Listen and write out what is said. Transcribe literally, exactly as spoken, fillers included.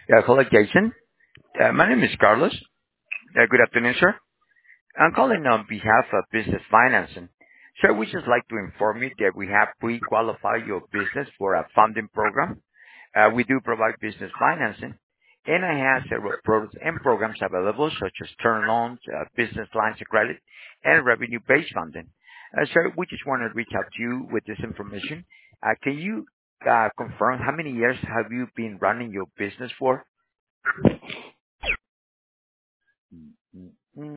Yeah, hello, Jason. Uh, my name is Carlos. Uh, good afternoon, sir. I'm calling on behalf of Business Financing. Sir, we just like to inform you that we have pre-qualified your business for a funding program. Uh, we do provide business financing, and I have several products and programs available, such as term loans, uh, business lines of credit, and revenue-based funding. Uh, sir, we just want to reach out to you with this information. Uh, can you uh, confirm how many years have you been running your business for?